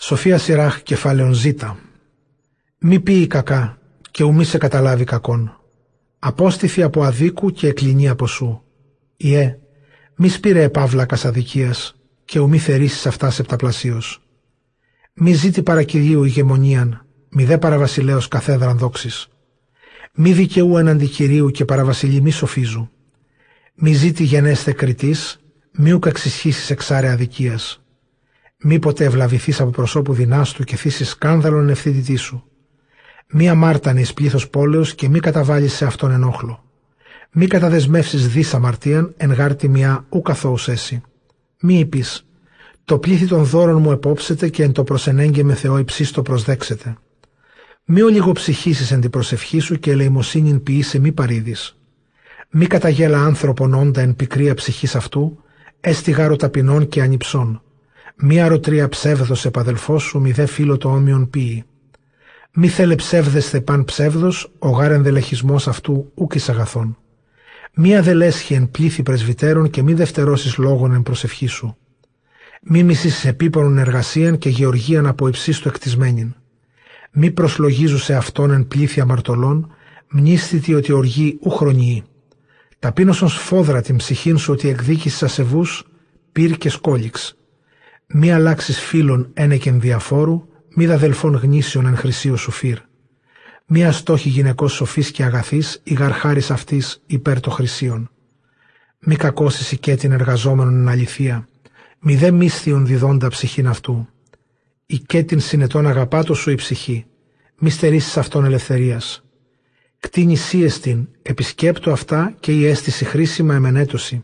Σοφία Σιράχ, κεφάλαιον Ζ. Μη πει κακά, και ουμή σε καταλάβει κακόν. Απόστηθη από αδίκου και εκλεινή από σου. Ιε, μη σπήρε επάβλακας αδικίας, και ουμή θερήσεις αυτάς επταπλασίως. Μη ζήτη παρακυρίου ηγεμονίαν, μη δε παραβασιλέως καθέδραν δόξης. Μη δικαιού έναντι κυρίου και παραβασιλεί μη σοφίζου. Μη ζήτη γενέστε κριτής, μη ουκ εξισχύσεις εξάρε αδικίας. Μη ποτέ ευλαβηθείς από προσώπου δυνάστου και θύσεις σκάνδαλον ευθύτητή σου. Μη αμάρτανης πλήθος πόλεως και μη καταβάλεις σε αυτόν ενόχλο. Μη καταδεσμεύσεις δις αμαρτίαν εν γάρτη μιά ου καθόους έσυ. Μη είπεις, το πλήθη των δώρων μου επόψετε και εν το προσενέγγε με Θεό υψίστο προσδέξετε. Μη ολιγοψυχήσεις εν την προσευχή σου και ελεημοσύνην ποιήσε μη παρήδεις. Μη καταγέλα άνθρωπον όντα εν πικρία ψυχής αυτού, έστι γάρο ταπεινών και ανυψών. Μη αρωτρία ψεύδος επαδελφός σου, μη δε φίλο το όμοιον ποιη. Μη θέλε ψεύδεσθε παν ψεύδος, ο γάρ ενδελεχισμός αυτού ούκ εις αγαθών. Μη αδελέσχει εν πλήθη πρεσβυτέρων και μη δευτερώσεις λόγων εν προσευχή σου. Μη μισήσεις επίπονον εργασίαν και γεωργίαν από υψίστου εκτισμένην. Μη προσλογίζου σε αυτόν εν πλήθη αμαρτωλών, μνήσθητη ότι οργή ου χρονιή. Ταπείνωσον σφόδρα την ψυχήν σου ότι εκδίκησης ασεβούς, πυρ και σκόλιξ. Μη αλλάξεις φίλων ένεκεν διαφόρου, μη δαδελφών γνήσιον εν χρυσίο σου φύρ. Μη αστόχη γυναικός σοφής και αγαθής, η γαρχάρης αυτής υπέρ το χρυσίον. Μη κακώσεις οικέτην εργαζόμενον εν αληθεία, μη δε μίσθιον διδόντα ψυχήν αυτού. Οικέτην συνετών αγαπάτο σου η ψυχή, μη στερήσεις αυτόν ελευθερίας. Κτίνη σύεστην, επισκέπτω αυτά και η αίσθηση χρήσιμα εμενέτωση.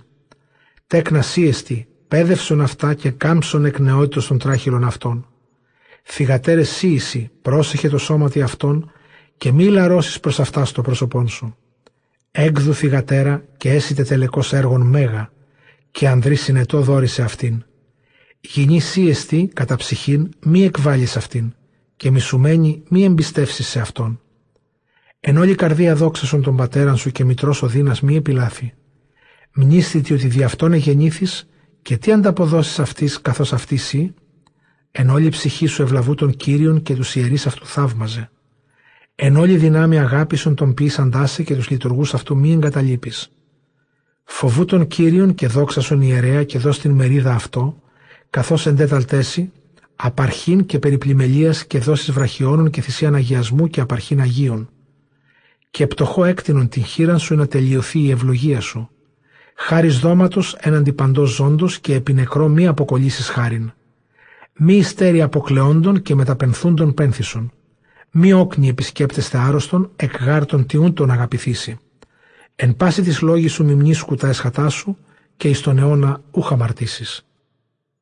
Τέκνα σύεστη, πέδευσον αυτά και κάμψον εκ νεότητος των τράχυλων αυτών. Θυγατέρες σύηση, πρόσεχε το σώματι αυτών και μη λαρώσεις προς αυτά στο πρόσωπόν σου. Έκδου θυγατέρα και έσυτε τελεκός έργων μέγα και ανδρή συνετό δόρισε αυτήν. Γυνή σύεστη κατά ψυχήν μη εκβάλεις αυτήν και μισουμένη μη εμπιστεύσεις σε αυτόν. Εν όλη καρδία δόξασον τον πατέραν σου και μητρός ο δίνας μη επιλάθη. Μνήσθητη ότι δι' αυτόν εγεννήθης και τι ανταποδώσεις αυτής καθώς αυτή σύ. Εν όλη ψυχή σου ευλαβού των Κύριων και τους ιερείς αυτού θαύμαζε. Εν όλη δυνάμει αγάπησον τον ποιήσαντάσε και τους λειτουργούς αυτού μη εγκαταλείπεις. Φοβού των Κύριων και δόξασον ιερέα και δώσ' την μερίδα αυτό, καθώς εντέταλτέσει, απαρχήν και περιπλημελίας και δώσεις βραχιώνων και θυσίαν αγιασμού και απαρχήν αγίων. Και πτωχό έκτινον την χείραν σου να τελειωθεί η ευλογία σου. Χάρις δώματος έναντι παντός ζώντος και επί νεκρό μη αποκολλήσεις χάριν. Μη υστέρι αποκλεόντων και μεταπενθούντων πένθησον. Μη όκνη επισκέπτεστε άρρωστον, εκ γάρτων τιούν τον αγαπηθήσει. Εν πάση της λόγης σου μιμνήσκου τα εσχατά σου και εις τον αιώνα ούχ αμαρτήσεις.